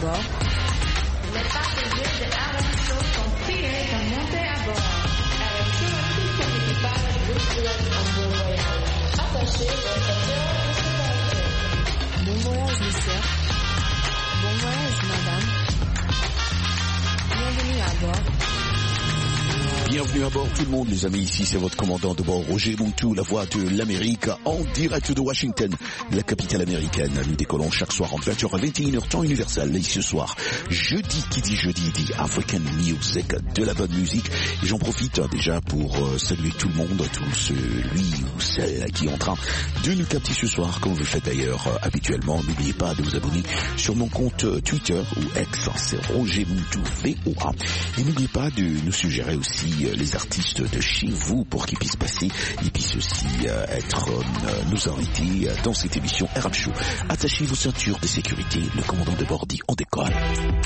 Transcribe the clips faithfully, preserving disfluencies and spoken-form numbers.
bord. Les passagers de Aramco sont priés de monter à bord. Aramco ainsi que l'équipage vous souhaite un bon voyage. Attachez vos ceintures de sécurité. Bon voyage, monsieur. Bon voyage, madame. Bienvenue à bord. Bienvenue à bord tout le monde les amis, ici c'est votre commandant de bord Roger Muntu, la voix de l'Amérique en direct de Washington, la capitale américaine. Nous décollons chaque soir entre vingt heures à vingt et une heures temps universel et ce soir, jeudi, qui dit jeudi dit African Music, de la bonne musique et j'en profite déjà pour euh, saluer tout le monde, tout celui ou celle qui est en train de nous capter ce soir comme vous le faites d'ailleurs euh, habituellement. N'oubliez pas de vous abonner sur mon compte euh, Twitter ou X, c'est Roger Muntu V O A et n'oubliez pas de nous suggérer aussi les artistes de chez vous pour qu'ils puissent passer et puissent aussi euh, être euh, nos invités euh, dans cette émission R M Show. Attachez vos ceintures de sécurité, le commandant de bord dit on décolle.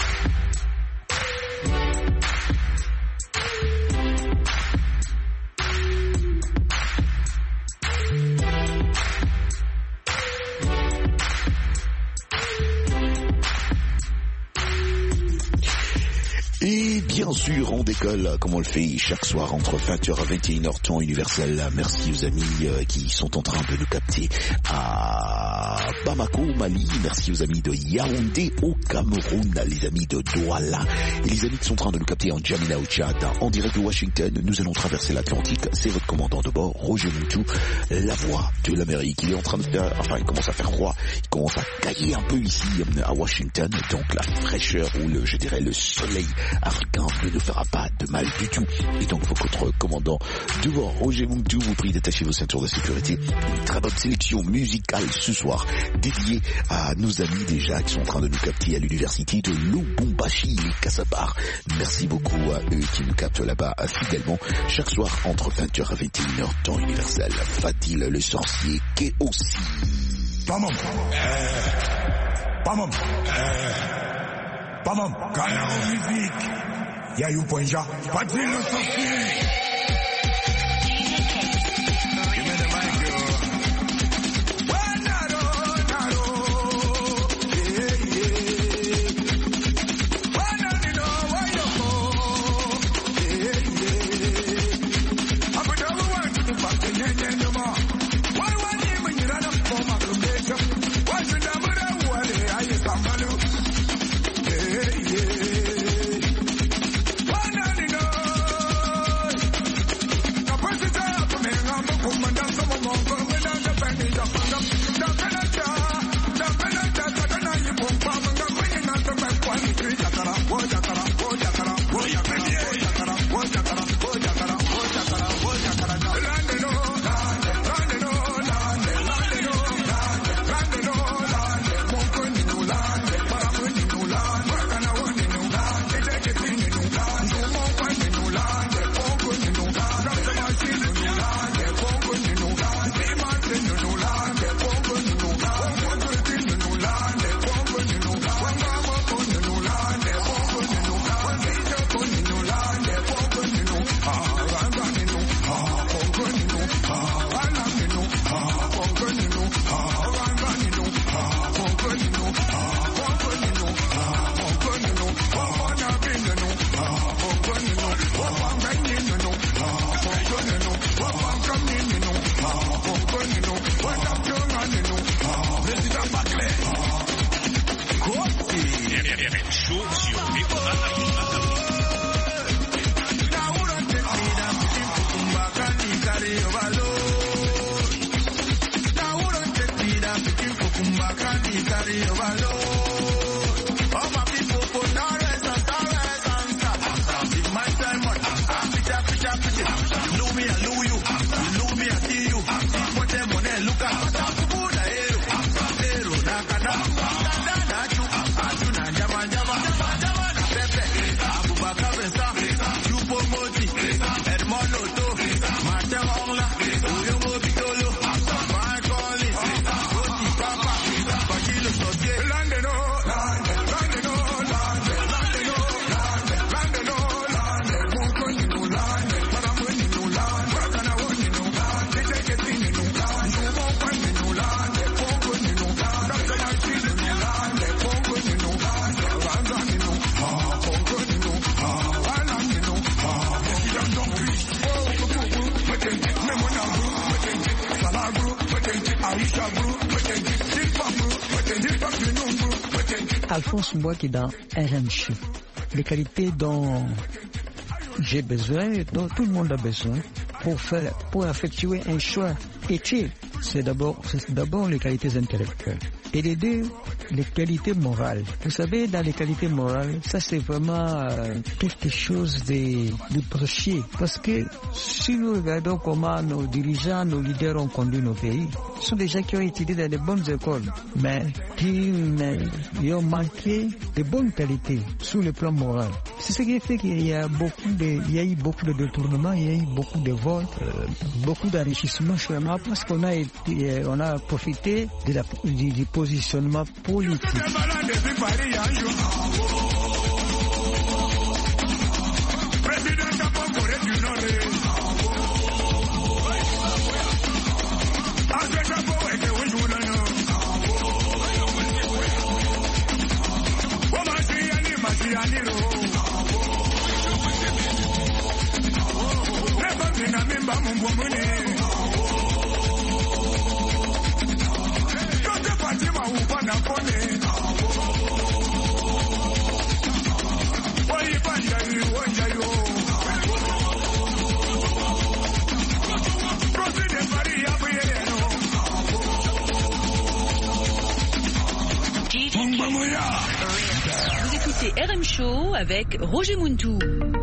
Et bien sûr, on décolle comme on le fait chaque soir entre vingt heures à vingt et une heures temps universel. Merci aux amis euh, qui sont en train de nous capter à Bamako, Mali. Merci aux amis de Yaoundé au Cameroun, les amis de Douala et les amis qui sont en train de nous capter en Djamena au Tchad. En direct de Washington, nous allons traverser l'Atlantique. C'est votre commandant de bord, Roger Muntu, la voix de l'Amérique. Il est en train de faire, enfin il commence à faire froid, il commence à cailler un peu ici à Washington. Donc la fraîcheur ou le, je dirais le soleil africain ne nous fera pas de mal du tout. Et donc votre commandant de bord, Roger Muntu, vous prie d'attacher vos ceintures de sécurité. Une très bonne sélection musicale ce soir, dédiée à nos amis déjà qui sont en train de nous capter à l'université de Lubumbashi, les Kassabar. Merci beaucoup à eux qui nous captent là-bas fidèlement chaque soir entre vingt heures à vingt et une heures temps universel. Fatil le sorcier qui est aussi Bamam Bamam Bamam Canal musique Y'a eu point ja Fatil le sorcier. Alphonse Mbouaki dans R M C. Les qualités dont j'ai besoin, dont tout le monde a besoin pour faire, pour effectuer un choix éthique, c'est d'abord, c'est d'abord les qualités intellectuelles. Et les deux, les qualités morales. Vous savez, dans les qualités morales, ça c'est vraiment euh, quelque chose de, de précieux. Parce que si nous regardons comment nos dirigeants, nos leaders ont conduit nos pays, ce sont des gens qui ont étudié dans de bonnes écoles, mais qui, mais, qui ont manqué de bonnes qualités sur le plan moral. C'est ce qui fait qu'il y a beaucoup de, il y a eu beaucoup de détournements, il y a eu beaucoup de vols, euh, beaucoup d'enrichissement seulement parce qu'on a été, on a profité de la, du, du positionnement politique. Vous écoutez R M Show avec Roger Muntou.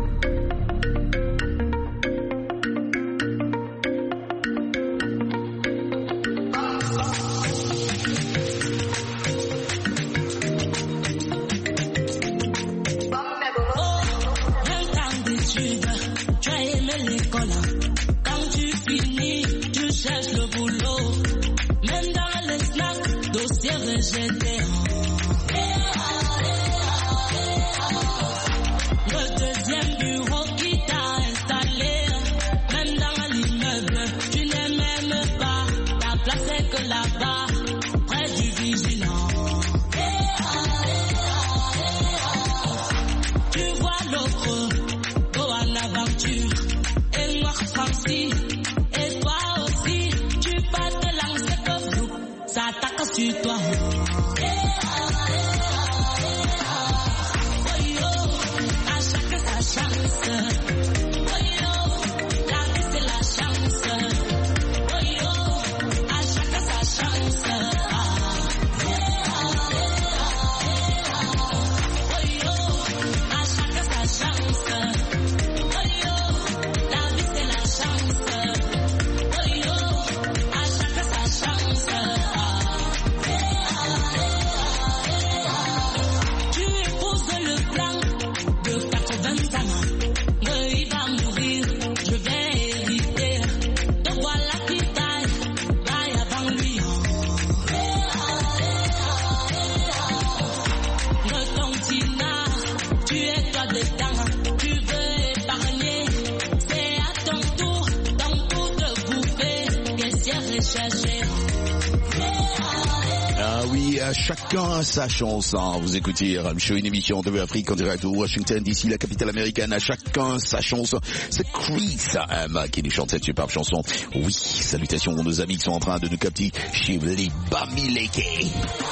Chacun sa chance, hein. Vous écoutez R M Show, une émission de Afrique en direct de Washington D C, la capitale américaine. À chacun sa chance. C'est Chris M qui nous chante cette superbe chanson. Oui, salutations à nos amis qui sont en train de nous capter chez les Bamileke.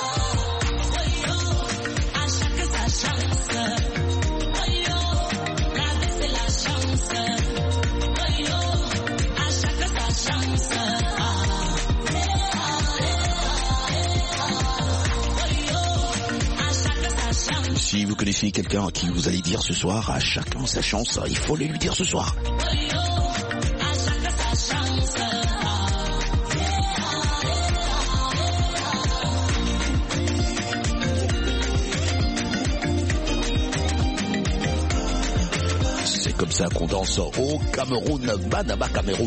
Si vous connaissez quelqu'un à qui vous allez dire ce soir, à chacun sa chance, il faut le lui dire ce soir. C'est comme ça qu'on danse au Cameroun, Banaba Cameroun.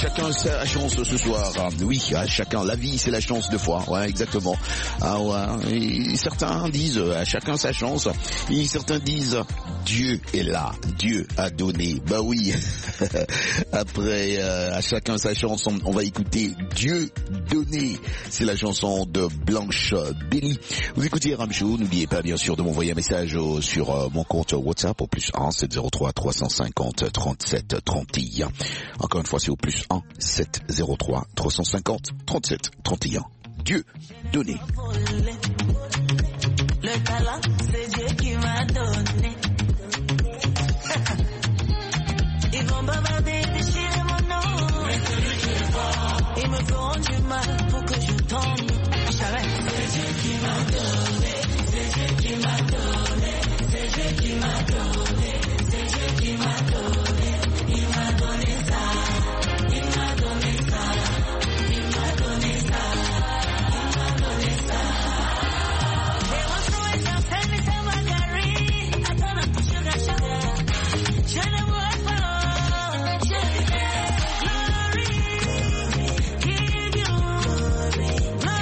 chacun sa chance ce soir. Oui, à chacun. La vie, c'est la chance deux fois. Ouais, exactement. Ah ouais. Et certains disent à chacun sa chance. Et certains disent Dieu est là. Dieu a donné. Bah oui. Après, euh, à chacun sa chance, on, on va écouter Dieu donné. C'est la chanson de Blanche Belly. Vous écoutez R M Show. N'oubliez pas, bien sûr, de m'envoyer un message euh, sur euh, mon compte WhatsApp au plus un sept zéro trois trois cent cinquante trente-sept trente et un. Encore une fois, c'est au plus un sept zéro trois trois cent cinquante trente-sept trente et un. Dieu donné. Le talent, c'est Dieu qui m'a donné. Ils vont bavarder, déchirer mon nom. Ils me feront du mal pour que je tombe. Jamais. C'est Dieu qui m'a donné. C'est Dieu qui m'a donné. C'est Dieu qui m'a donné. C'est Dieu qui m'a donné. Il m'a donné ça. Il m'a donné ça. Il m'a donné ça. Il m'a donné ça. They want to wait and tell me some margarine. I turn up to sugar, sugar. Show them what for. Show them glory. Give you glory.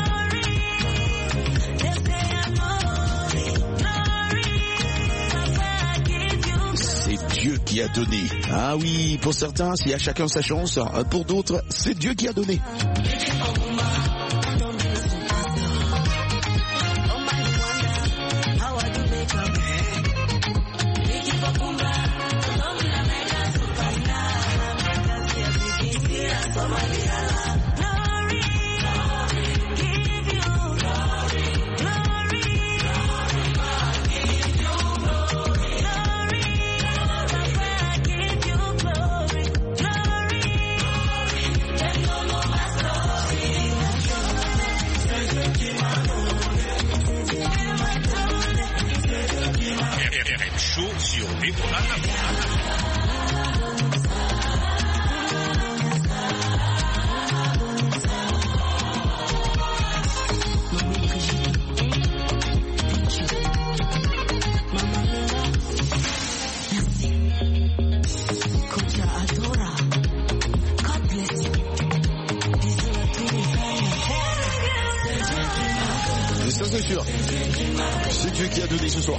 They say I'm glory. Glory. Papa, give you. C'est Dieu qui a donné. Ah oui, pour certains, c'est à chacun sa chance. Pour d'autres, c'est Dieu qui a donné. C'est sûr. C'est Dieu qui a donné ce soir.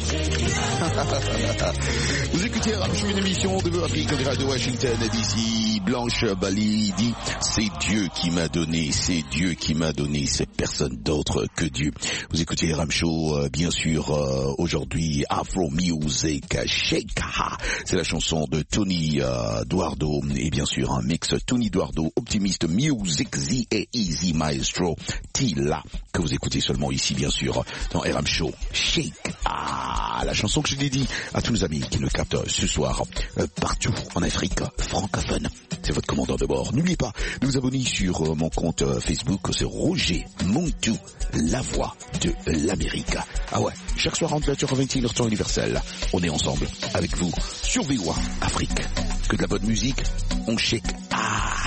Vous écoutez R M Show, une émission de Afrique de Washington D C. Blanche Belly dit c'est Dieu qui m'a donné, c'est Dieu qui m'a donné, c'est personne d'autre que Dieu. Vous écoutez R M Show, euh, bien sûr, euh, aujourd'hui Afro Music Shake. C'est la chanson de Tony euh, Duardo et bien sûr un mix Tony Duardo, Optimist Music, Z et Easy Maestro Tila, que vous écoutez seulement ici bien sûr dans R M Show Shake. Ah, la chanson que je dédie à tous nos amis qui nous captent ce soir euh, partout en Afrique francophone. C'est votre commandant de bord. N'oubliez pas de vous abonner sur euh, mon compte euh, Facebook, c'est Roger Montou, la voix de l'Amérique. Ah ouais, chaque soir entre vingt heures vingt et une heures temps universel, on est ensemble avec vous sur V O A Afrique. Que de la bonne musique, on shake. Ah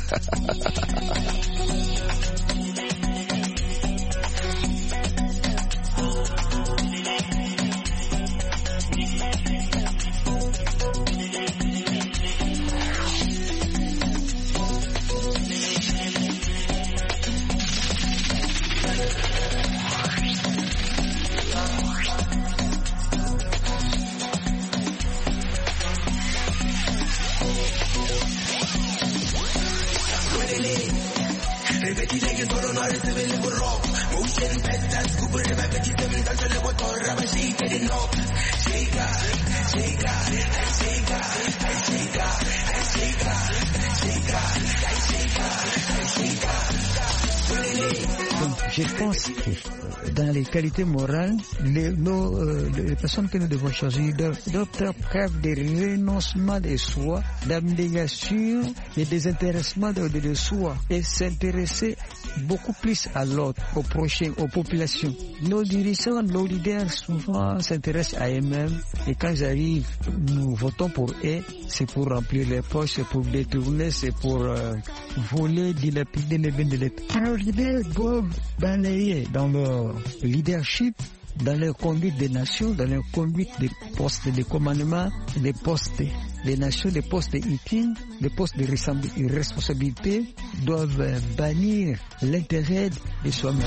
Je pense que dans les qualités morales, les, nos, euh, les personnes que nous devons choisir doivent, doivent faire preuve de renoncement de soi, d'abnégation et désintéressement de, de, de soi et s'intéresser beaucoup plus à l'autre, au prochain, aux populations. Nos dirigeants, nos leaders souvent s'intéressent à eux-mêmes et quand ils arrivent, nous votons pour eux, c'est pour remplir les poches, c'est pour détourner, c'est pour euh, voler, dilapider les biens de l'État. Alors les leaders doivent balayer dans leur leadership dans leur conduite des nations, dans leur conduite des postes de commandement, des postes des nations, des postes intimes, des postes de responsabilité, doivent bannir l'intérêt de soi-même.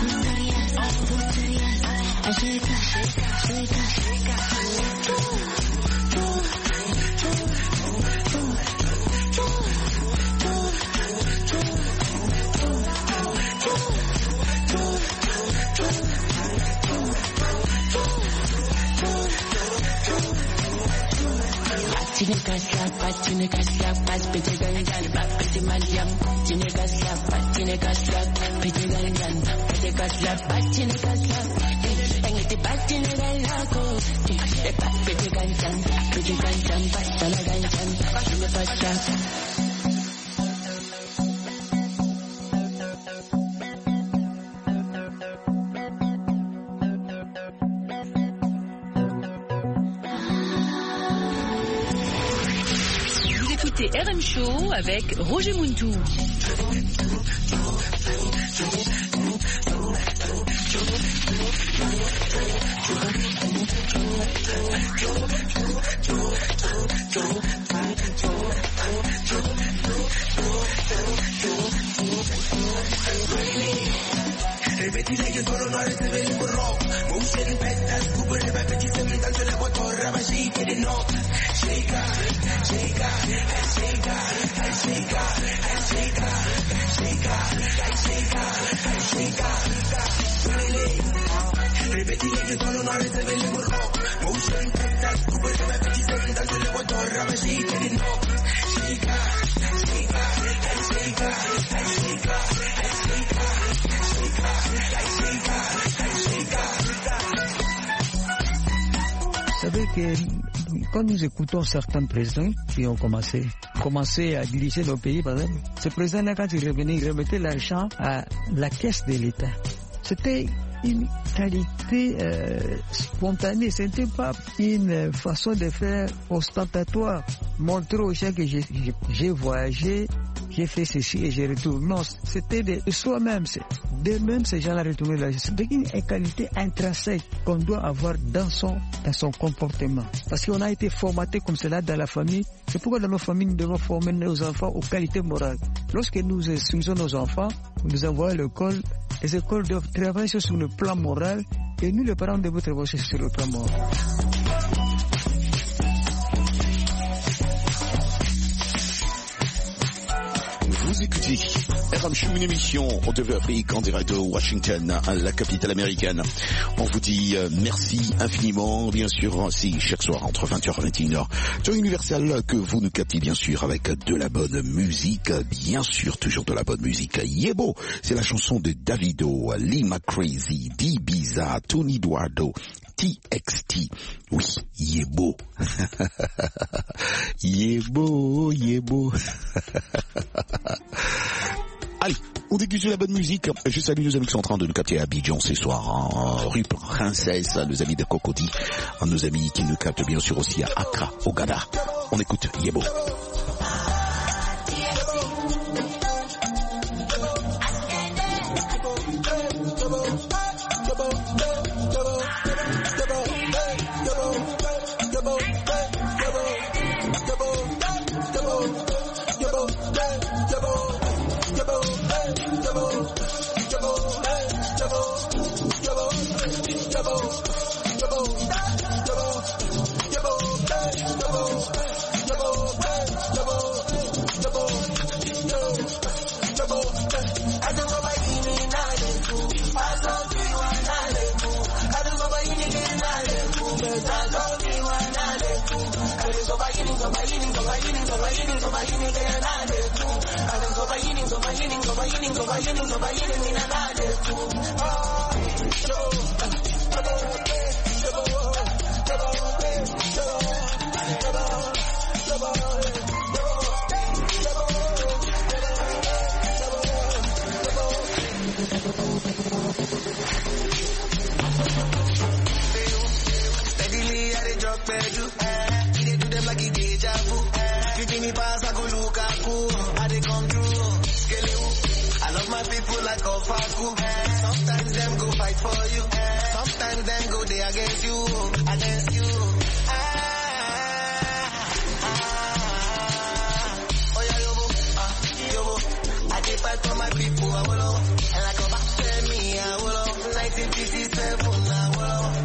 Chinika slapa, chinika slapa, piti gangan, piti malyam. Chinika slapa, chinika slapa, piti gangan, piti slapa, chinika slapa. Engiti pati negalako, piti gangan, piti gangan, patala gangan, chinika slapa. R M Show avec Roger Muntou. Repetile che solo non resta il burro. Motion in petta, scuba le pepe se mi tanto la motorra, ma she get it no. Shake her, shake her, shake her, shake her, shake her, shake her, shake her. Repetile che solo non resta il burro. Motion in petta, scuba le pepe se mi tanto la motorra, ma she get it no. Shake her, shake her, shake her, shake her, shake her. Vous savez que quand nous écoutons certains présidents qui ont commencé, commencé à diriger nos pays, par exemple, ce président-là, quand il revenait, il remettait l'argent à la caisse de l'État. C'était une qualité euh, spontanée, ce n'était pas une façon de faire ostentatoire, montrer aux gens que j'ai, j'ai, j'ai voyagé, j'ai fait ceci et j'ai retourné. Non, c'était de soi-même. De même, ces gens-là retournaient là. C'est une qualité intrinsèque qu'on doit avoir dans son, dans son comportement. Parce qu'on a été formaté comme cela dans la famille. C'est pourquoi dans nos familles, nous devons former nos enfants aux qualités morales. Lorsque nous instruisons nos enfants, nous les envoyons à l'école. Les écoles doivent travailler sur le plan moral et nous, les parents, devons travailler sur le plan moral. Vous écoutez R M Show, une émission au T V Afrique en direct de Washington, la capitale américaine. On vous dit euh, merci infiniment, bien sûr, ainsi chaque soir entre vingt heures et vingt et une heures. Sur Universal, que vous nous captez bien sûr avec de la bonne musique, bien sûr, toujours de la bonne musique. Yebo, c'est la chanson de Davido, Lima Crazy, D-Biza, Tony Eduardo, T X T. Oui, Yebo. Yebo, Yebo. Allez, on déguse de la bonne musique. Je salue nos amis qui sont en train de nous capter à Abidjan ce soir, en rue Princesse, nos amis de Cocody, nos amis qui nous captent bien sûr aussi à Accra, au Ghana. On écoute Yebo. I love my people like all love for you. Sometimes them go fight for you. Sometimes them go they against you, against you. Ah, ah, oh yeah, yobo, ah, yobo. I did fight for my people, I will. And I go back to me, I will. nineteen fifty-seven, I will.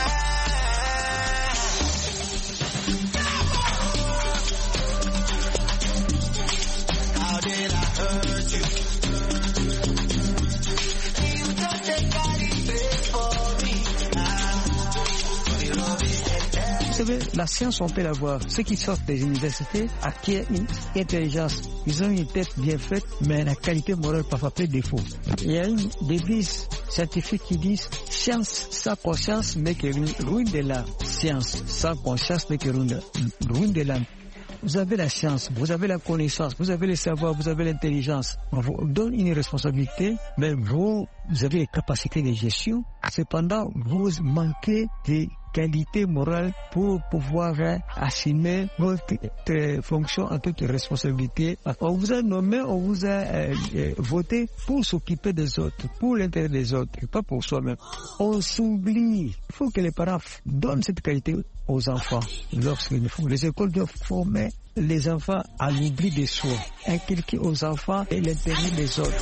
How did I hurt you? You don't take body place for me. Vous savez, la science, on peut la voir. Ceux qui sortent des universités acquièrent une intelligence. Ils ont une tête bien faite, mais la qualité morale parfois fait défaut. Il y a une devise scientifique qui dit « Science sans conscience n'est que ruine de l'âme. Science sans conscience n'est que ruine de l'âme. » Vous avez la science, vous avez la connaissance, vous avez le savoir, vous avez l'intelligence. On vous donne une responsabilité, mais vous, vous avez les capacités de gestion. Cependant, vous manquez de qualité morale pour pouvoir assumer votre euh, fonction en tant que responsabilité. On vous a nommé, on vous a euh, euh, voté pour s'occuper des autres, pour l'intérêt des autres, pas pour soi-même. On s'oublie. Il faut que les parents donnent cette qualité aux enfants. Lorsqu'ils font, les écoles doivent former les enfants à l'oubli de soi, inculquer aux enfants et l'intérêt des autres.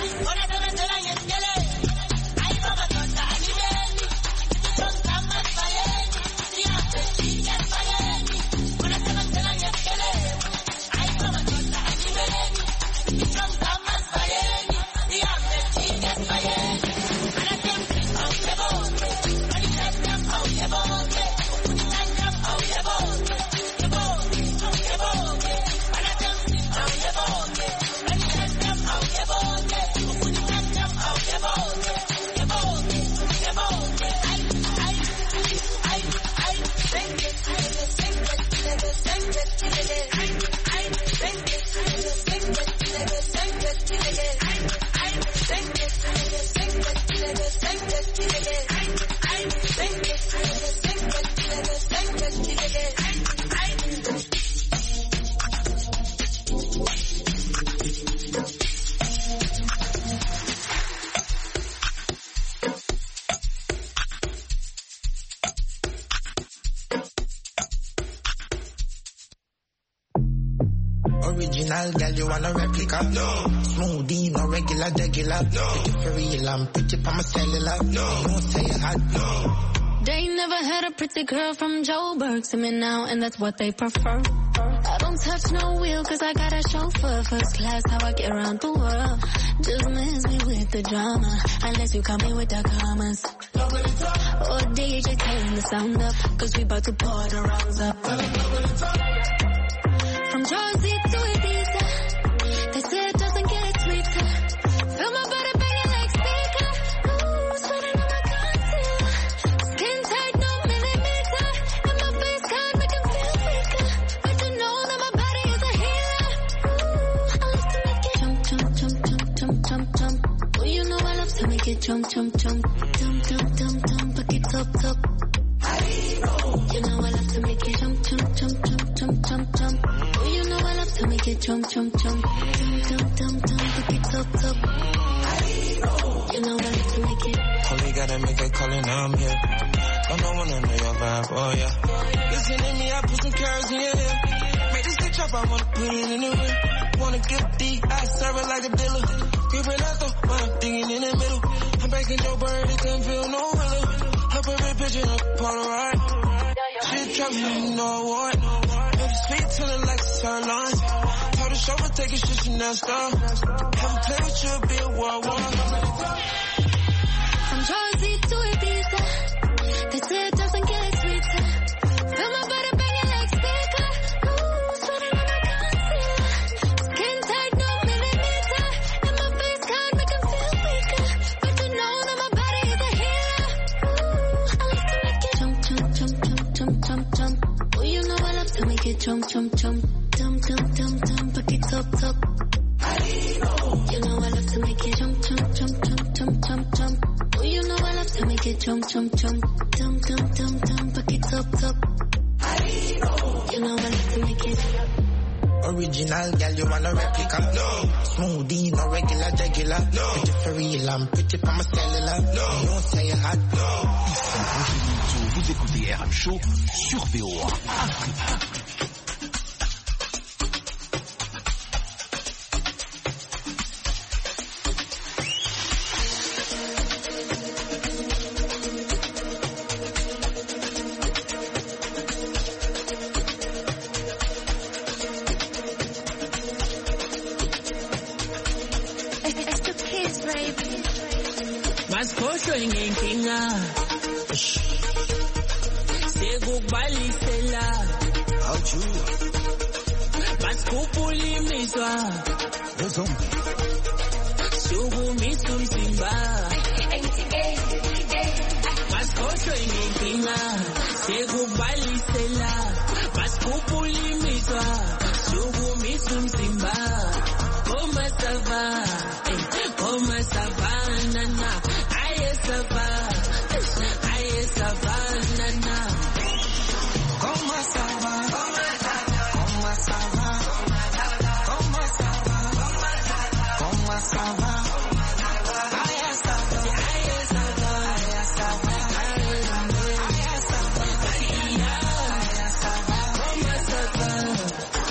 Original girl, you want a replica? No. Smoothie, no regular, regular. No. If you're real, I'm pretty pa' my cellular. No. You don't say you hot. No. They never had a pretty girl from Joburg to me now, and that's what they prefer. I don't touch no wheel, cause I got a chauffeur. First class, how I get around the world. Just miss me with the drama, unless you come in with the commas. Or D J turn the sound up, cause we about to pour the rounds up. From Jersey to Ibiza, they say it doesn't get sweeter. Feel my body banging like speaker. Ooh, sweating on my concealer. Skin tight, no millimeter. And my face can't make it feel weaker. But you know that my body is a healer. Ooh, I love to make it jump, jump, jump, jump, jump, jump, jump. Oh, you know I love to make it jump, jump, jump. Jump, jump, jump, jump, back it up, up. You know I love to make it jump, jump, jump, jump, jump, jump, jump. To make it jump, jump, jump, jump, jump, jump, jump, pick it up, up. You know I like to make it. Only gotta make a call and I'm here. I don't wanna know your vibe, oh yeah. Listen to me, I put some carrots in your hair. Make this bitch up, I wanna put it in the ring. Wanna give D, I serve it like a dealer. Give it up, though, I'm digging in the middle. I'm baking your bird, it couldn't feel no willow. Help every bitch in a Polaroid. Shit trap me, you know I want. Sweet till it like sirloin. Told the chauffeur take a shit, you now stop. Have a play with you, be a world war. From Jersey to Ibiza, they say it doesn't get sweeter. Feel my body banging like speaker. Ooh, sweating on my concealer. Skin tight, no millimeter. And my face can't make it feel weaker. But you know that my body is a healer. Ooh, I love to make it jump, jump, jump, jump, jump, jump, jump. Oh, you know I love to make it jump, jump, jump, jump, jump, jump, jump, back it up, up. You know I love to make it jump, jump, jump, jump, jump, jump, jump. Oh, you know I love to make it jump, jump, jump, jump, jump, jump, jump, back it up, up. You know I love to make it. original, girl, you want a replica? No. Smoothie, no regular, regular. No. Pretty for real, I'm pretty for my cellular. No. You don't say you hot. No. Vous écoutez R M Show sur V O A Afrique. Maskosho ingenkinga sekubalisela maskuphulimiswa sukumisa umzimba maskosho ingenkinga sekubalisela maskuphulimiswa sukumisa umzimba koma sava koma sava nana aye sava aye sava nana koma sava koma sava koma sava koma sava aye sava aye sava aye sava aye sava aye sava koma sava.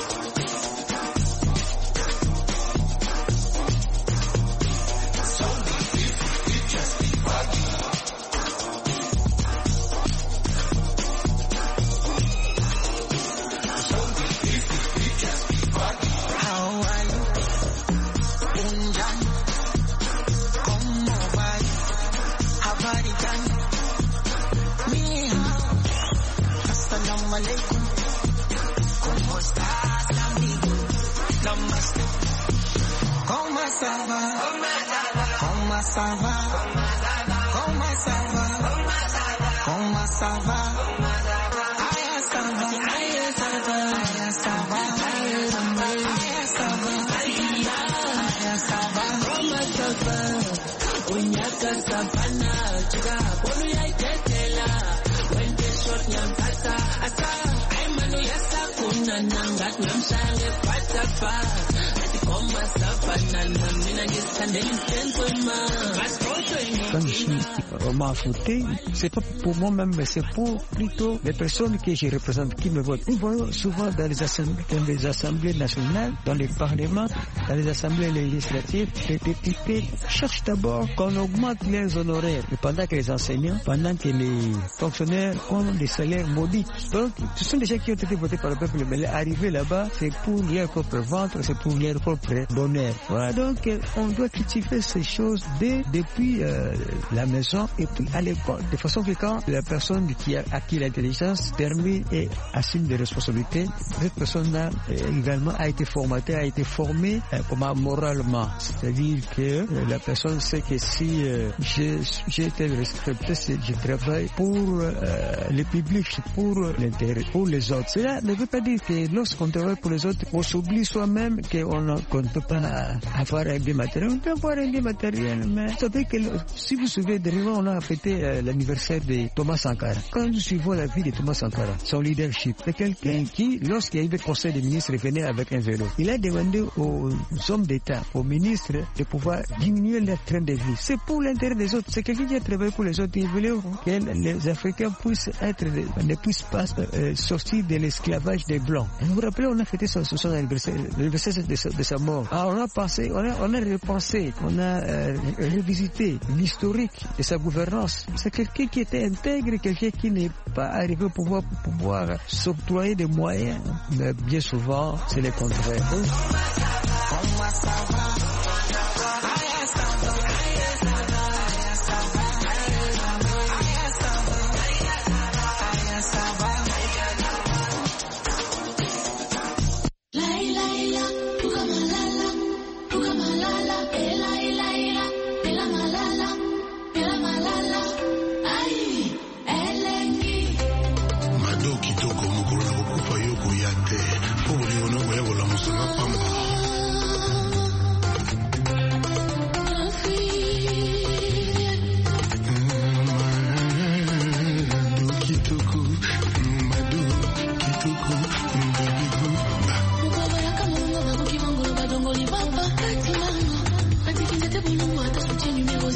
Quand je suis vraiment fouté, c'est pas pour moi-même, mais c'est pour plutôt les personnes que je représente qui me votent. Nous voyons souvent dans les assemblées, dans les assemblées nationales, dans les parlements, dans les assemblées législatives, les députés cherchent d'abord qu'on augmente les honoraires. Et pendant que les enseignants, pendant que les fonctionnaires ont des salaires modiques. Donc, ce sont des gens qui ont été votés par le peuple, mais arriver là-bas, c'est pour leur propre ventre, c'est pour leur propre bonheur. Voilà, donc on doit cultiver ces choses dès, depuis euh, la maison et puis à l'école, de façon que quand la personne qui a acquis l'intelligence termine et assume des responsabilités, cette personne-là euh, également a été formatée, a été formée euh, comment moralement, c'est-à-dire que euh, la personne sait que si euh, j'ai, j'ai été respecté, je travaille pour euh, le public, pour l'intérêt, pour les autres. Cela ne veut pas dire que lorsqu'on travaille pour les autres, on s'oublie soi-même qu'on qu'on ne peut pas avoir un bien matériel. On peut avoir un bien matériel, mais vous savez que si vous vous souvenez, dernièrement, on a fêté euh, l'anniversaire de Thomas Sankara. Quand nous suivons la vie de Thomas Sankara, son leadership, c'est quelqu'un qui, lorsqu'il y a eu le conseil des ministres, venait avec un vélo. Il a demandé aux hommes d'État, aux ministres, de pouvoir diminuer leur train de vie. C'est pour l'intérêt des autres. C'est quelqu'un qui a travaillé pour les autres. Il voulait que les Africains puissent être, ne puissent pas euh, sortir de l'esclavage des Blancs. Vous vous rappelez, on a fêté son, son anniversaire, l'anniversaire de sa, de sa mort. Alors on a pensé, on a, on a repensé, on a euh, revisité l'historique de sa gouvernance. C'est quelqu'un qui était intègre, quelqu'un qui n'est pas arrivé au pouvoir pour pouvoir s'octroyer des moyens. Mais bien souvent, c'est le contraire.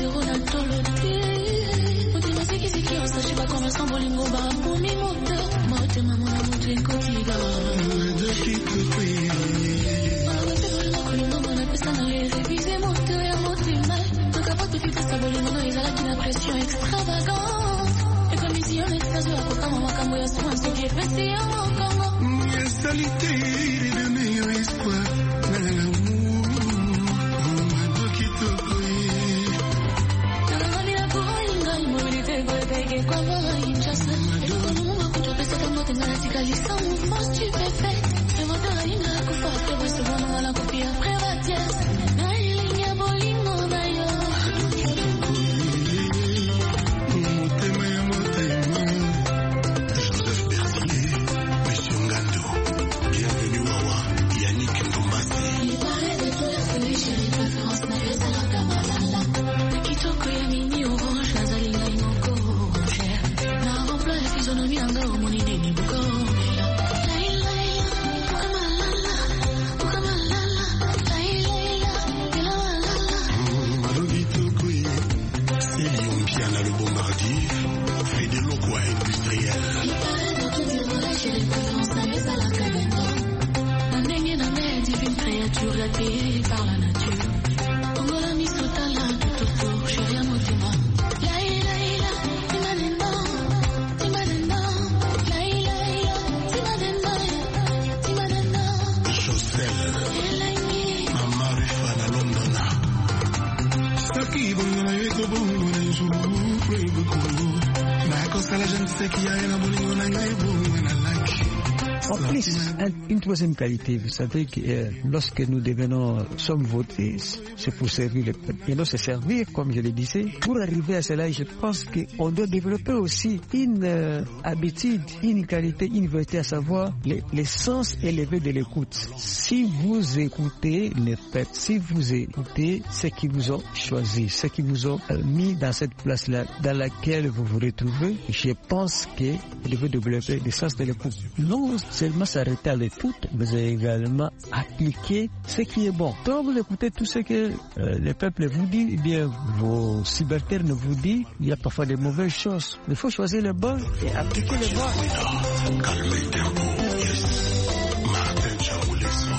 zéro na tolote. Motema siki siki osashi ba conversion bolingo ba pour mi moto. Motema mona moto enkotiga. Bolingo mona pesa na le réviser moto ya motema. Donc avant de vivre sa bolingo no izala kina pression extravagante. Et comme ici on est faiseur à kama makambo ya soin ce qui est passé en Congo. Salité de meilleur espoir dans l'amour. Madoki Tokoi. Nana la bolinga immobilité golpege kwa vola inchasa. Ekonuma kutopesa kama tengana tikalisa mouvement stupéfait. Inventa inga kufa kwa seconde wala kopia privatière. Na ilinga bolingo na yo. Madoki Tokoi. Motema ya motema. Joseph Bertier. Monsieur Ngando. Bienvenue Wawa. Yannick Ndombasi. Il paraît de tout la folie, chérie, préférence n'a pas à la camarade. Na kitoko ya mini orange, nazali na inoko cher. Na rempla ya physionomie nanga omoni ndenge buko. Madoki Tokoi. Céline Piana le bombardier. Fait des locaux industriels. Il paraît de tout dire vrai, chérie, préférence n'a pas à la camarade. Na ndenge na mère divine créature gâtée par la nature. Ongola misotala tout autour, chérie à motema. Laïla, laïla, timanenda, timanenda. Laïla, laïla, timanenda, timanenda. Joselle. Elangi. Mama Rifana Londona. Saki bongona yeko bongona njubu kwego kungu. Na kosa la je ne sais qui a na bolingo na ngai bongona laki. En plus, un- une troisième qualité, vous savez que euh, lorsque nous devenons, sommes votés, c'est pour servir le peuple. Et non, c'est servir, comme je le disais. Pour arriver à cela, je pense qu'on doit développer aussi une euh, habitude, une qualité, une vertu, à savoir les, les sens élevés de l'écoute. Si vous écoutez le peuple, si vous écoutez ceux qui vous ont choisi, ceux qui vous ont euh, mis dans cette place-là, dans laquelle vous vous retrouvez, je pense que vous devez développer des sens de l'écoute. Non seulement s'arrêter à l'écoute, mais également appliquer ce qui est bon. Quand vous écoutez tout ce que euh, le peuple vous dit, eh bien, vos subalternes vous disent, il y a parfois des mauvaises choses. Il faut choisir le bon et appliquer le bon. Calme le tempo. Yes. Martin Chamoulesso.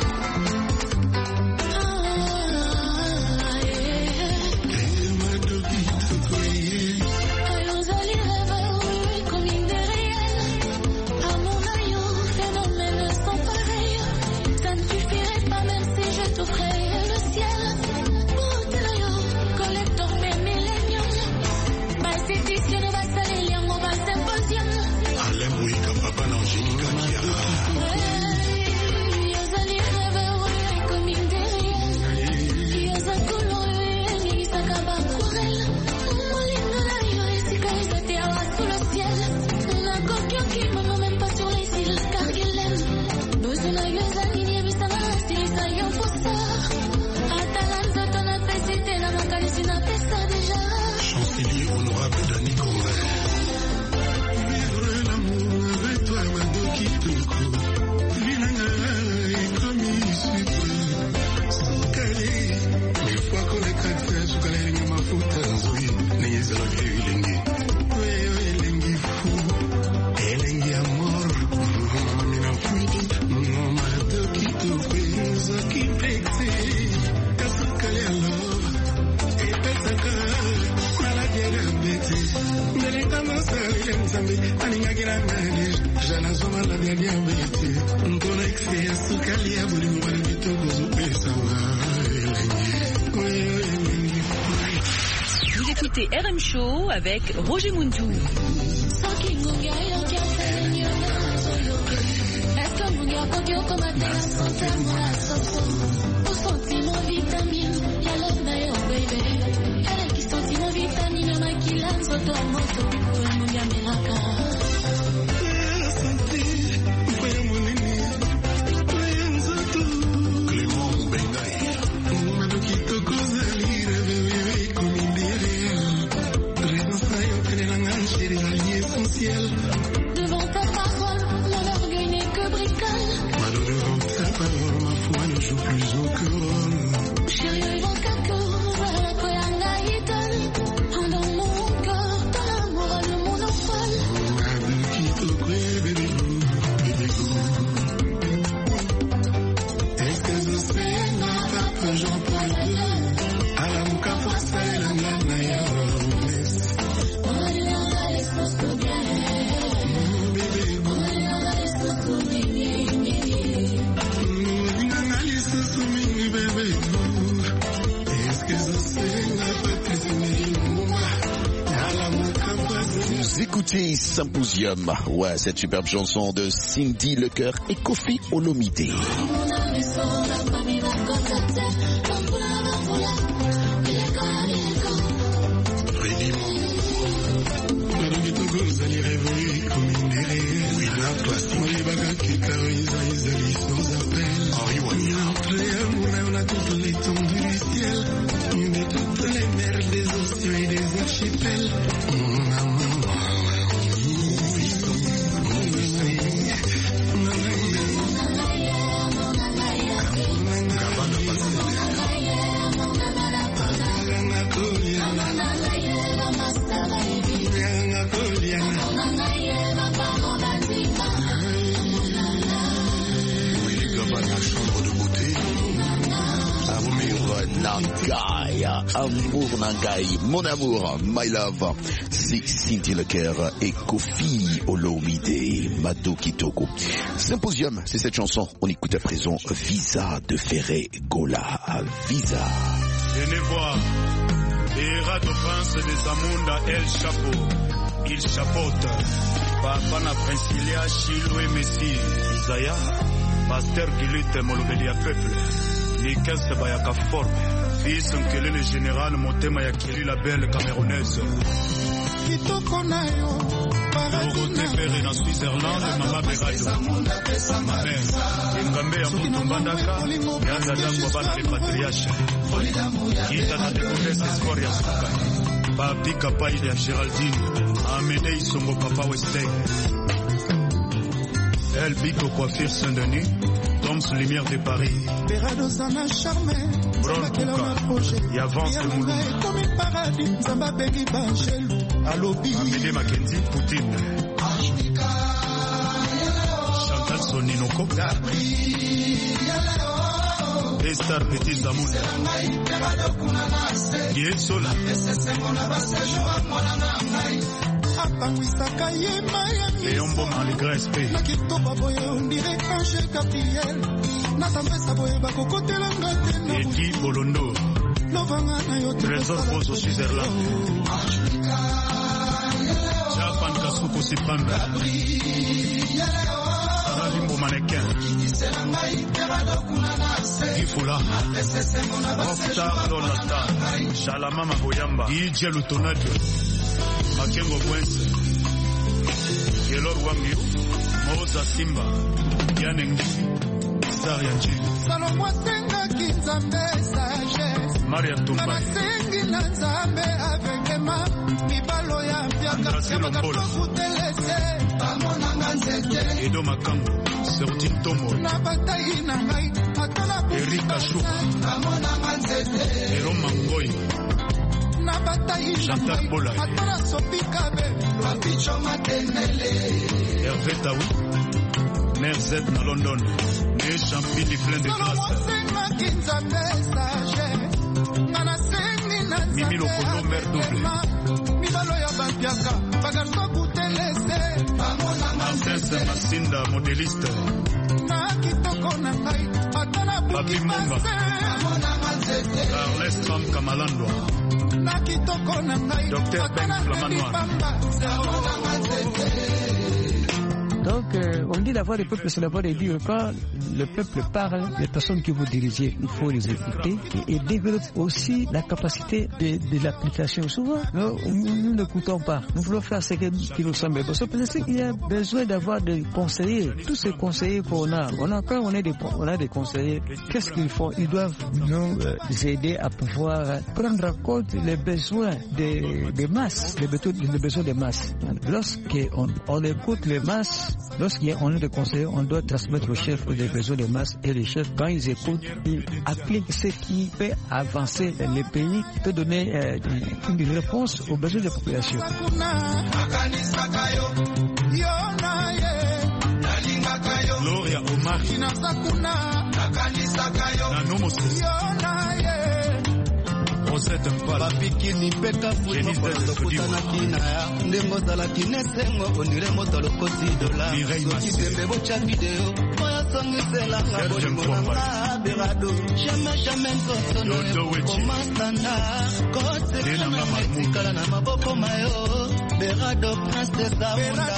Madoki Tokoi. Ayozali rêve, comme une réelle. À mon aïe, phénomène sans pareil. Ça ne suffirait pas même si je t'offrais le ciel. Moutelayo, collector fait millénium. Ma sédition va salir, liang, on va symposium. Alain Mouika Papa Nanjinga Kiara. Ayozali rêve, comme une réelle. Ayozakolo, Misaka Bakurel. Molindolayo, Esika, Esate, Awa sous le ciel. La coquille qui me met même pas sur les îles, car il aime. Besoin Yozani, Misaka, Stilisa, Yofosa. Atalanza, ton apesité, la Macalicina, Pesta déjà. Chancelier honorable Dani Conrad. Vivre l'amour avec toi, Madoki Tokoi. Vilanga et comme il suit. Soukali. Mille fois qu'on est quatre, Soukali lengi mafuta nzoi. Nengeza la vie lengi. Wewe lengi fou. Elengi amor. Mamina fou. No Madoki Tokoi. Zoki pekse. Kasukali a love. Epetaka. Maladi ya gambete. Ndeleka masari ya mzambi. Aningagira nani. Jana zoma la dia diabete. Nkona ekse ya sukali ya buli mwari vitoko zupesa wa. Elengi. Wewe lengi fou. Vous écoutez R M Show avec Roger Muntou. Est-ce que mon gars, quand tu commences à sentir mon assomption, pour sentir mon vitamine, y'a l'homme d'ailleurs, baby. Elle est qui sentit mon vitamine, ma qui l'a, soit ton moto, pour mon gars, mais la cara. Clément Bengaï. Madoki Tokoi. Devant ta parole, mon orgueil n'est que bricole. Malo devant ta parole, ma foi ne joue plus aucun rôle. Chérie, ils vont caco, voilà quoi, y'a idole. Vous écoutez Symposium. Ouais, cette superbe chanson de Cindy Lecœur et Kofi Olomide. Amour Nangai, mon amour, my love, c'est Cindy Lecœur et Kofi Olomide, Mado Kitoko. Symposium, c'est cette chanson. On écoute à présent Visa de Ferré Gola. Visa. Genevois, Era de France des Amunda El Chapeau, il chapeaute. Papa na Princilia, Chilo et Messi, Isaiah, Pasteur qui lutte, Molobeli à peuple, Nikas Bayaka forme. Fils Nkele le général Motema Yakili la belle camerounaise. Dorothée Ferré na Switzerland, Mama Berayo. Ma mère, Ngambe ya Mutumbandaka, Yaza Dangwa Bana le patriarche. Kita na découverte espoir ya Suka. Papi Kapai de Géraldine, Amédée Songo Papa Western. El Biko Coiffure Saint-Denis. Toms Lumière de Paris. Bron Kuka. Yavance de Moulou. Amédée Mackenzie Poutine. Chantal Soninoko. Estar Petit Zamunda. Guy Sola. Léon Boma, le grand esprit. Eddie Bolondo. Trésor Rose au Switzerland. Japan Kasuko Sipanda. Salimbo Mannequin. Ifula. Rockstar Lolata. Shalamama Boyamba. Ije Lutonadio. Makengo Gwense, Gelor Wangiu, Moza Simba, Yanengi, Sarianji, Salomwa Senga Kinzambe Sage, Maria Tumba, Sengi Lanzambe Avekema, Mibalo ya Mpiaka, Yamakato Kutelese, Amonanga Nzete, Edo Makango, Sertin Tomo, Nabatai Nangai, Atala Erika Chou, Amonanga Nzete, Ero Mangoi, Chantal Bola, Hervé Taou, Mère Z dans London, les champignes pleins de grâce. Mimi Lokono, mère double. Princesse Macinda, modéliste. Papi Mumba, Carles Tram Kamalandwa, Docteur Ben Flamanoir. Donc, euh, on dit la voix du peuple, c'est la voix des dieux. Quand le peuple parle, les personnes que vous dirigez, il faut les écouter et, et développer aussi la capacité de, de l'application. Souvent, nous, nous n'écoutons pas. Nous voulons faire ce qui nous semble possible. Parce qu'il y a besoin d'avoir des conseillers. Tous ces conseillers qu'on a, on a quand on, est des, on a des conseillers, qu'est-ce qu'ils font? Ils doivent nous euh, aider à pouvoir prendre en compte les besoins des, des masses, les, les besoins des masses. Lorsqu'on on écoute les masses, lorsqu'on est des conseillers, on doit transmettre au chef les besoins des masses et les chefs, quand ils écoutent, ils appliquent ce qui fait avancer les pays, peut donner euh, une réponse aux besoins des populations. Gloria Omar, Rosette Mpala, Papikini peka fuimo kutana kina ya ndengo zala kinesengo ondire moto lokoti dola soki tembe bocha video moya songi sela ngabo ngona berado jamais jamais nkosono komastanda kote kala na maboko mayo Berado Prince de Zamunda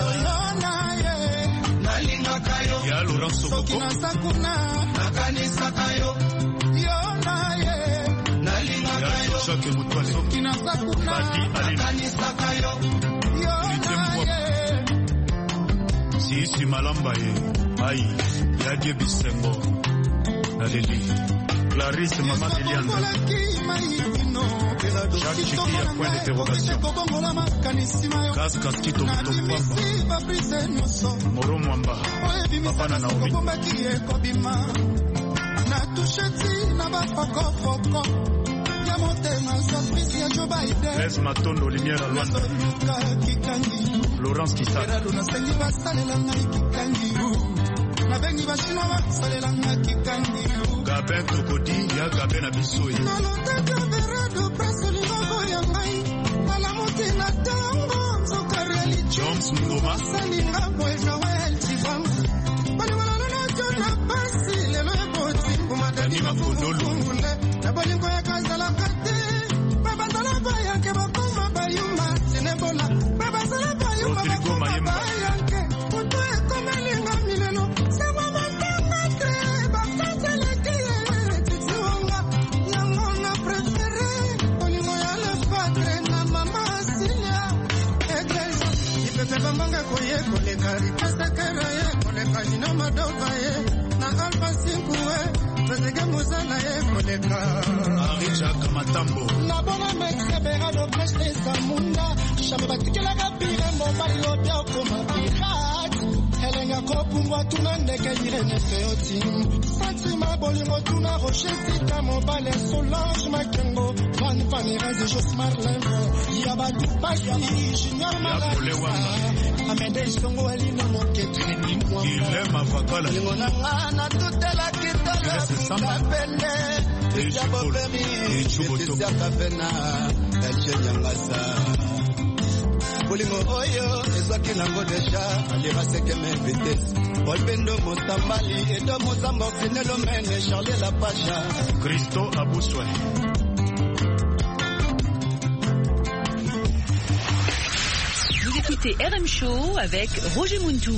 Nalinga kayo Ya Laurent Sokoko Sokina Sakuna Nakanisa kayo Yona ye Nalinga kayo Jacques Moutouale Sokina Sakuna Badi Aline Nakanisa kayo Yona ye Sisi Malamba ye Aïe Yadie Bisengo Naleli Clarisse Maman Eliane Jacques Chiki à point d'interrogation Gas Kaskito Mutopamba Moro Mwamba Papa na Naomi Les Matondo Lumière à Luanda Laurence Kissaka nabengi bashino basalelanga kikangi Gabin Tokodi ya Gabin na Bisoyi nalotaka verado preso lilogo ya ngai malamuti na tango nzokareli Jones Mngoma salinga boe Joel Chivanga baliwalalo na jona basi lelo eboti kumadani mafundule na bolingo ya kazala kate babazala bayanke bakoma bayuma sinebola babazala bayuma bakoma bayanke kutu ekomelinga milelo Bambanga koye koleka ripesa kera ye koleka jina madoka ye na alfa sinkue presege muzana ye koleka Aricha Kamatambo na bona mexe berado preste zamunda shame batikela kapire mobali lobia koma pirate elenga kopungwa tuna ndeke irene feoti Fatima bolingo tuna roche sita mobile Solange Makengo Van Van Reze Jos Marlin Yabatu Pasi Junior Malasa Amende Isongo Elino Moketre ni mwa Dilema Vakala Lingo na ngana tutela kitala Kutapende Ijabo Femi Etisia Kafena Elche Nyangasa Bolingo oyo ezwaki nango deja aliraseke me vitesse Olbendo Mosambali edo Mosamba Finelo Mene Charlie La Pacha Christo Aboussoy Vous écoutez R M Show avec Roger Muntou.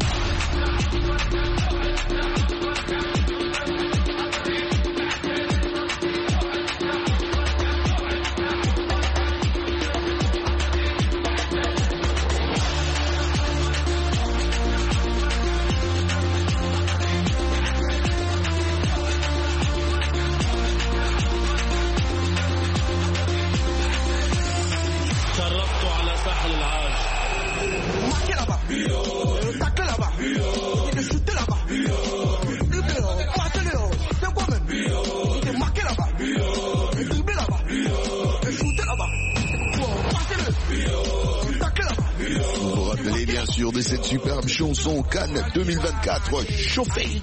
De cette superbe chanson Cannes deux mille vingt-quatre chauffée.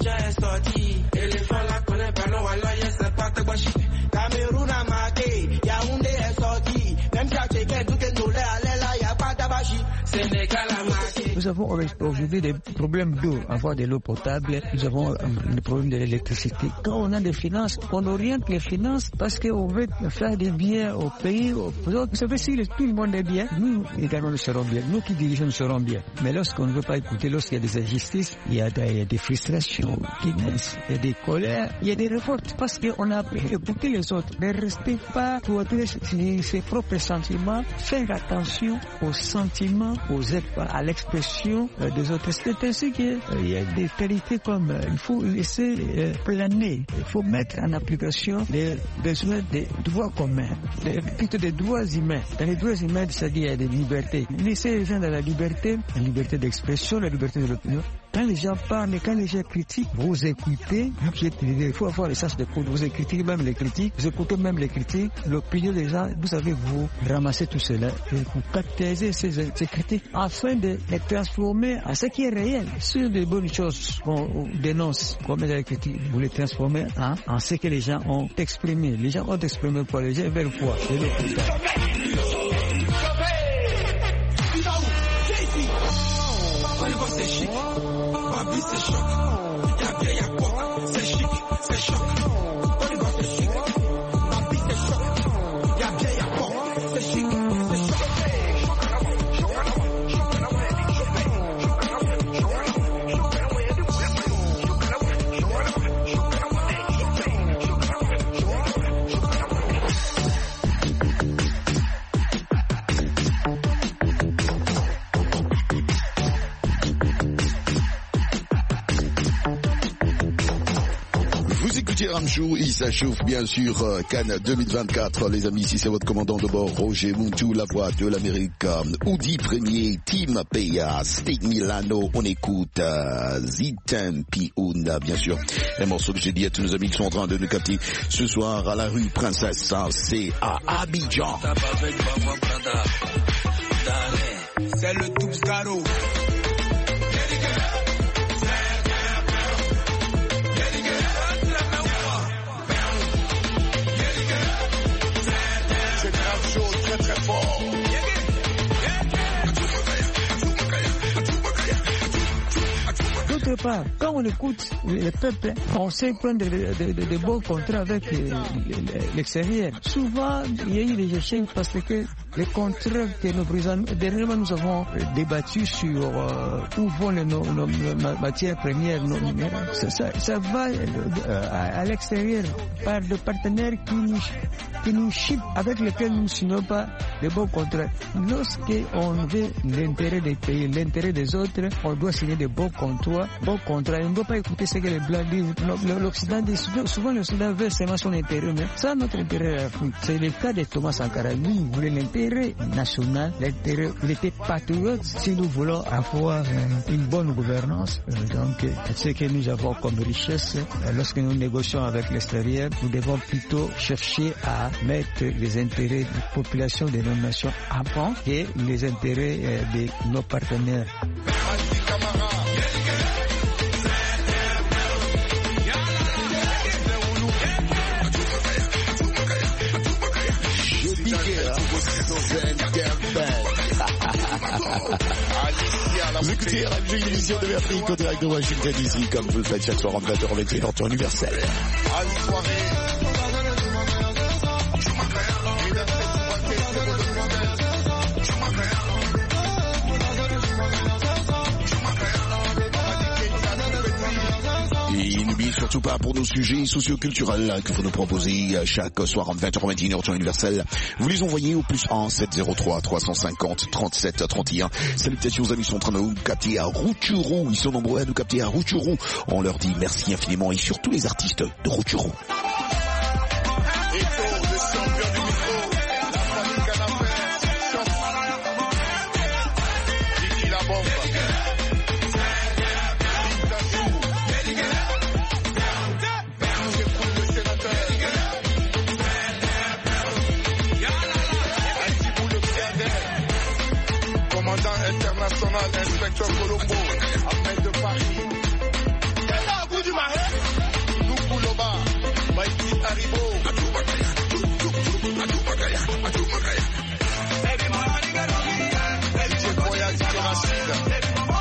Nous avons aujourd'hui des problèmes d'eau, avoir de l'eau potable, nous avons des problèmes de l'électricité. Quand on a des finances, on oriente les finances parce qu'on veut faire des biens au pays, aux autres. Vous savez, si tout le monde est bien, nous également nous serons bien, nous qui dirigeons nous serons bien. Mais lorsqu'on ne veut pas écouter, lorsqu'il y a des injustices, il y a des, il y a des frustrations qui naissent, il y a des colères, il y a des révoltes parce qu'on a écouté les autres. Ne restez pas pour ses, ses propres sentiments, faire attention aux sentiments, aux à l'expression des autres. C'est ainsi qu'il euh, y a des qualités comme euh, il faut laisser euh, planer, il faut mettre en application les besoins des droits communs, les, plutôt des droits humains. Dans les droits humains, c'est-à-dire il y a des libertés. Laissez les gens dans la liberté, la liberté d'expression, la liberté de l'opinion. Quand les gens parlent, quand les gens critiquent, vous écoutez, il faut avoir le sens de l'écoute, vous écoutez même les critiques, vous écoutez même les critiques, l'opinion des gens, vous savez, vous ramassez tout cela et vous capitalisez ces, ces critiques afin de les transformer en ce qui est réel. Sur des bonnes choses qu'on dénonce, comme les critiques, vous les transformez en, en ce que les gens ont exprimé. Les gens ont exprimé quoi? Les gens veulent quoi? C'est le c'est chic, ma vie c'est choc, y'a bien y'a quoi, c'est chic, c'est choc, on y va c'est chic, ma vie c'est choc, y'a bien y'a quoi, c'est chic, c'est choc, écoutez R M Show, il s'achauffe bien sûr euh, Cannes deux mille vingt-quatre. Les amis, si c'est votre commandant de bord, Roger Muntu, la voix de l'Amérique, Audi Premier, Team Paya, Stig Milano, on écoute euh, Zitem Pioun, bien sûr. Les morceaux que j'ai dit à tous nos amis qui sont en train de nous capter ce soir à la rue Princesse, ça c'est à Abidjan. C'est le Tuxcaro. D'autre part, quand on écoute le peuple, on sait prendre de, de, de, de bons contrats avec l'extérieur. Souvent, il y a eu des échecs parce que les contrats que nos présidents, dernièrement nous avons débattu sur euh, où vont les, nos, nos, nos matières premières, nos, ça, ça, ça va euh, à, à l'extérieur par des partenaires qui nous, qui nous chipent, avec lesquels nous ne signons pas de bons contrats. Lorsqu'on veut l'intérêt des pays, l'intérêt des autres, on doit signer de bons contrats. Bon contrat, on ne doit pas écouter ce que les Blancs disent. L'Occident dit, souvent l'Occident veut seulement son intérêt, mais ça notre intérêt à l'Afrique. C'est le cas de Thomas Sankara. Nous, nous voulons l'intérêt national, l'intérêt, il était patriote. Si nous voulons avoir une bonne gouvernance, donc ce que nous avons comme richesse, lorsque nous négocions avec l'extérieur, nous devons plutôt chercher à mettre les intérêts de la population de nos nations avant que les intérêts de nos partenaires. Vous écoutez R M G, l'émission de l'Afrique en direct de Washington D C, comme vous le faites chaque soir en vingt heures vingt et une heures temps universel. Et n'oubliez surtout pas pour nos sujets socioculturels que vous nous proposez chaque soir en vingt heures vingt et une heures temps universel. Vous les envoyez au plus un sept zéro trois trois cent cinquante trente-sept trente et un. Salutations aux amis qui sont en train de nous capter à Rutshuru. Ils sont nombreux à nous capter à Rutshuru. On leur dit merci infiniment et surtout les artistes de Rutshuru. Inspecteur Colombo, Ahmed de Paris. C'est là, bout du marais. Nous Kouloba, Maïti Haribo. C'est Boya du Rachid.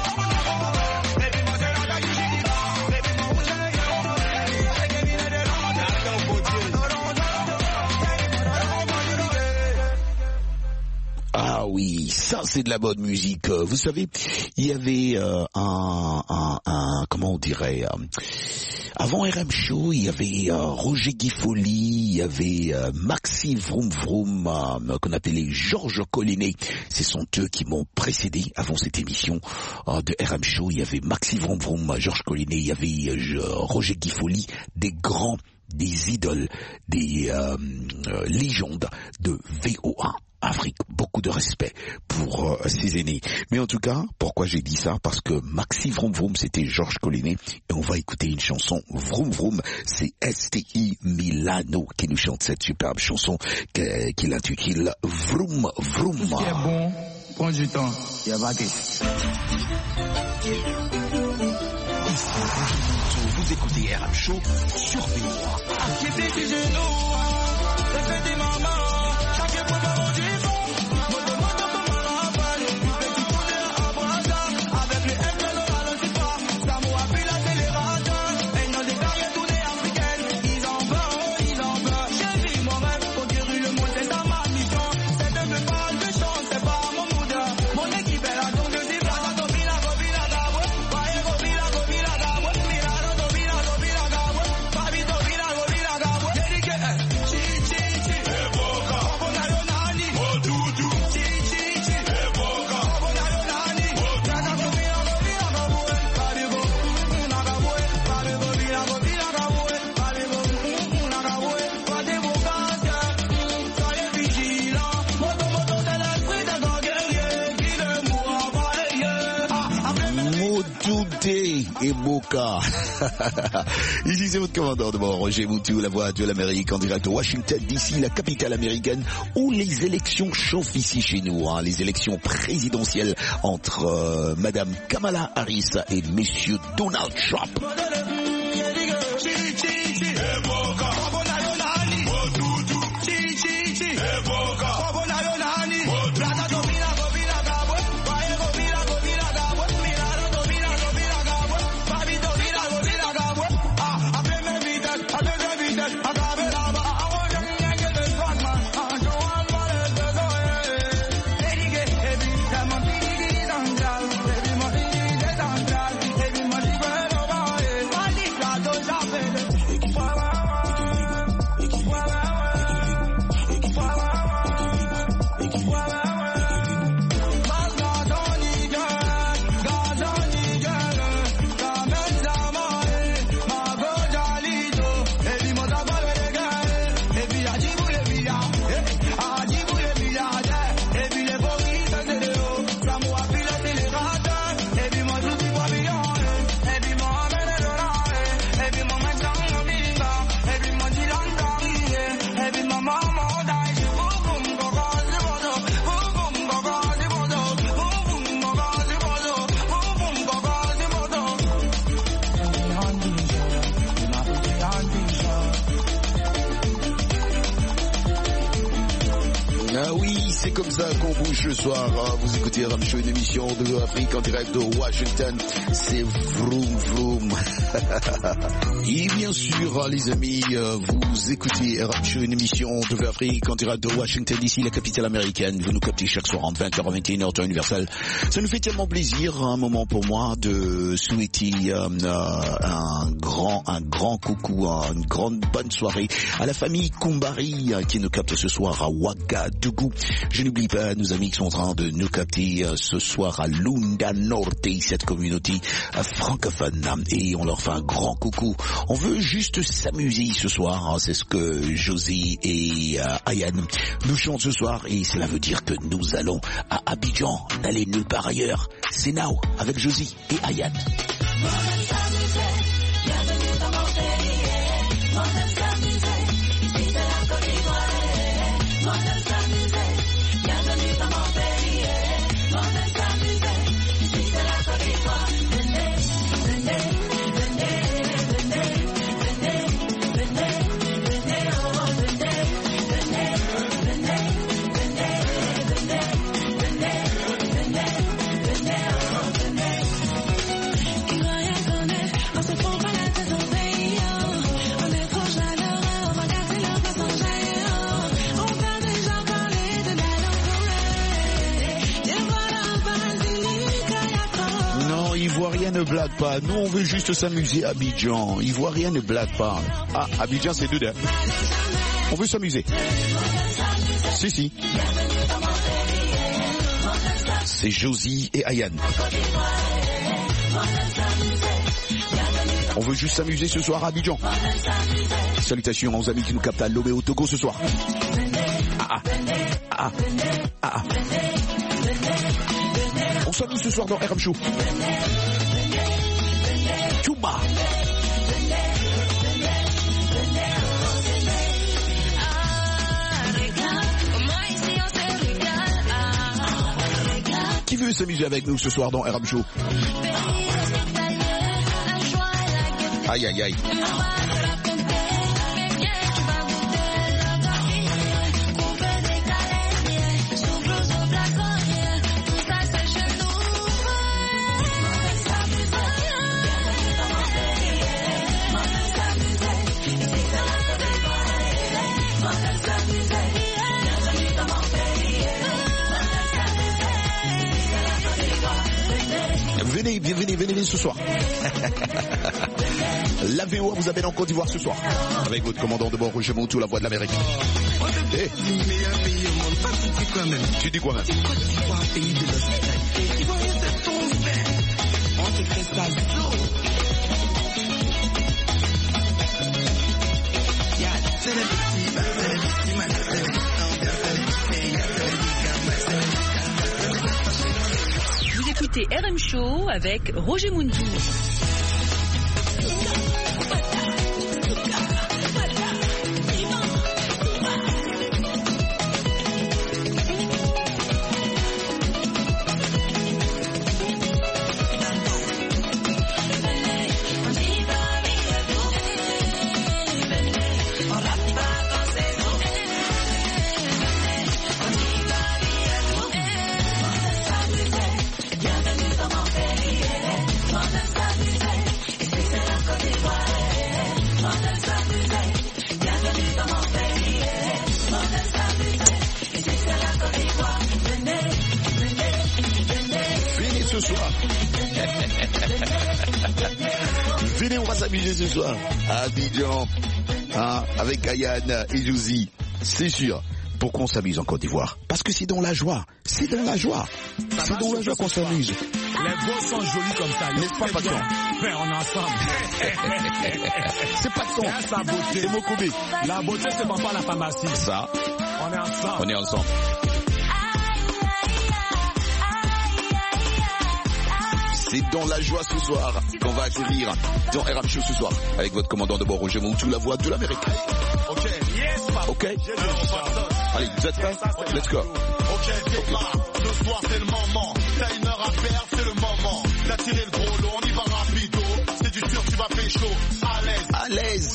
Ah oui, ça c'est de la bonne musique. Vous savez, il y avait euh, un, un, un, comment on dirait, euh, avant R M Show, il y avait euh, Roger Guifoli, il y avait euh, Maxi Vroom Vroom, euh, qu'on appelait Georges Collinet. Ce sont eux qui m'ont précédé avant cette émission euh, de R M Show. Il y avait Maxi Vroom Vroom, Georges Collinet, il y avait euh, Roger Guifoli, des grands, des idoles, des euh, euh, légendes de V O un. Afrique, beaucoup de respect pour euh, ses aînés. Mais en tout cas, pourquoi j'ai dit ça? Parce que Maxi Vroom Vroom, c'était Georges Collinet. Et on va écouter une chanson Vroom Vroom. C'est S T I Milano qui nous chante cette superbe chanson qu'il intitule Vroom Vroom. Tout ce qui est bon, prends du temps. Il y a vagué. Vous écoutez R M Show sur V O un. et Boca. Ici c'est votre commandant de bord, Roger Moutou, la voix de l'Amérique en direct de Washington D C, la capitale américaine, où les élections chauffent ici chez nous, hein, les élections présidentielles entre euh, Madame Kamala Harris et Monsieur Donald Trump. C'est comme ça qu'on bouge ce soir, hein. Vous écoutez Ram Show, une émission de Afrique en direct de Washington. C'est vroom vroom. Et bien sûr, les amis, vous écoutez Ram Show, une émission de Afrique en direct de Washington D C, la capitale américaine. Vous nous captez chaque soir entre vingt heures et vingt et une heures temps universel. Ça nous fait tellement plaisir, un moment pour moi, de souhaiter euh, un grand, un grand coucou, une grande bonne soirée à la famille Kumbari qui nous capte ce soir à Ouagadougou. Je n'oublie pas nos amis qui sont en train de nous capter euh, ce soir à Lunda Norte, cette communauté euh, francophone, et on leur fait un grand coucou. On veut juste s'amuser ce soir, hein, c'est ce que José et euh, Ayan nous chantent ce soir, et cela veut dire que nous allons à Abidjan, n'allez nulle part ailleurs. C'est now avec José et Ayan. Ivoirien ne blague pas. Nous, on veut juste s'amuser à Abidjan. Ivoirien ne blague pas. Ah, Abidjan, c'est deux. On veut s'amuser. Si, si. C'est Josie et Ayan. On veut juste s'amuser ce soir à Abidjan. Salutations aux amis qui nous captent à Lomé au Togo ce soir. Ah, ah. Ah, ah. Ah, on s'amuse ce soir dans R M Show. Touba. Qui veut s'amuser avec nous ce soir dans R M Show? Aïe aïe aïe. Venez, venez, venez, venez ce soir. La V O A vous amène en Côte d'Ivoire ce soir. Avec votre commandant de bord, Roger Moutou, la voix de l'Amérique. Hey. Tu dis quoi même? Vous écoutez R M Show avec Roger Moutou. soir. Venez, on va s'amuser ce soir à Abidjan, hein, avec Ayane et Josie. C'est sûr. Pourquoi on s'amuse en Côte d'Ivoire? Parce que c'est dans la joie. C'est dans la joie. C'est dans la joie qu'on s'amuse. Les voix sont jolies comme ça. N'est-ce pas, patron? Ben, on est ensemble. C'est patron. C'est sa beauté. C'est Mokobé. La beauté, c'est pas à la pharmacie. Ça. On est ensemble. On est ensemble. C'est dans la joie ce soir qu'on va accueillir dans R M Show ce soir avec votre commandant de bord Roger Montou, la voix de l'Amérique. Ok. Yes, ok. Allez, vous êtes prêts? Let's go. Ok, démarre. Ce soir c'est le moment. T'as une heure à perdre, c'est le moment. T'as tiré le gros lot, on y va rapido. C'est du sûr, tu vas pécho. À l'aise. À l'aise.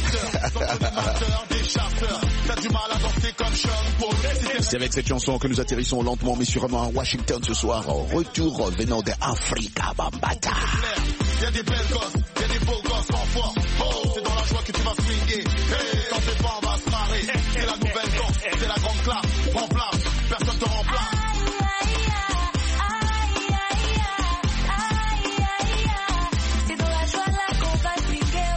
Des charteurs. T'as du mal à danser comme Sean Paul. C'est avec cette chanson que nous atterrissons lentement mais sûrement à Washington ce soir. Retour venant d'Africa Bambata. Y'a des belles gosses, y'a des beaux gosses en force. Oh, c'est dans la joie que tu vas swinguer. Hey, t'en fais pas, on va se marrer. C'est la nouvelle danse, c'est la grande classe. Prends place, personne te remplace. C'est dans la joie là qu'on va swinguer.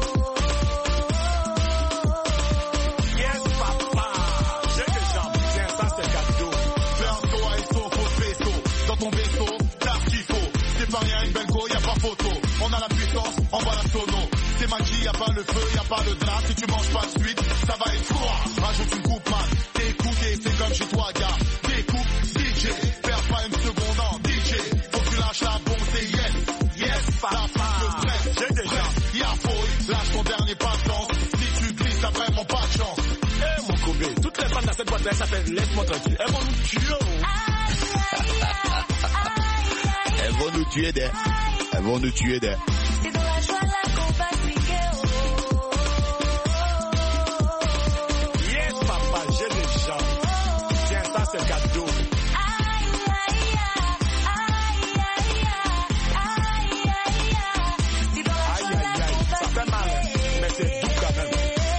Yes, papa. J'ai des jambes. Tiens, ça c'est cadeau. Fais un saut à Esso, faux vaisseau. Dans ton vaisseau, t'as ce qu'il faut. C'est pas rien, une belle go, y'a pas photo. On a la puissance, on va la sono. C'est magie, y'a pas le feu, y'a pas le drap. Si tu manges pas de suite, ça va être froid. Rajoute une coupe, man. T'es coupé, c'est comme chez toi, gars. Découpe, D J. Perds pas une seconde en D J. Faut que tu lâches la bombe, c'est yes. Yes, papa. Le stress, j'ai des gens. Y'a fouille, lâche ton dernier pas de chance. Si tu glisses, t'as vraiment pas de chance. Eh, mon Kobe, toutes les femmes dans cette boîte-là, ça fait laisse-moi tranquille. Elles vont nous tuer. Elles vont nous tuer des. Elles vont nous tuer des. C'est dans la joie là qu'on va swinguer. Yes, papa, j'ai des gens. Tiens, ça c'est cadeau. Aïe, aïe, aïe, ça fait mal, mais c'est doux quand même.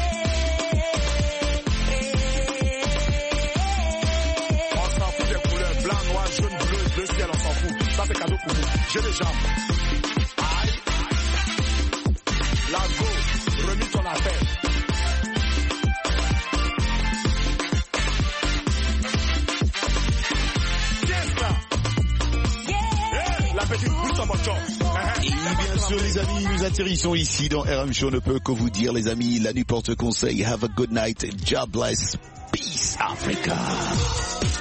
On s'en fout des couleurs blanc, noir, jaune, bleu, bleu ciel, on s'en fout. Ça c'est cadeau pour vous. J'ai des jambes. Aïe. La go, remis ton affaire. Tiens ça. Yeah. La petite bouche en motion. Et bien sûr les amis, nous atterrissons ici dans R M Show. Ne peut que vous dire les amis, la nuit porte conseil. Have a good night. God bless. Peace Africa.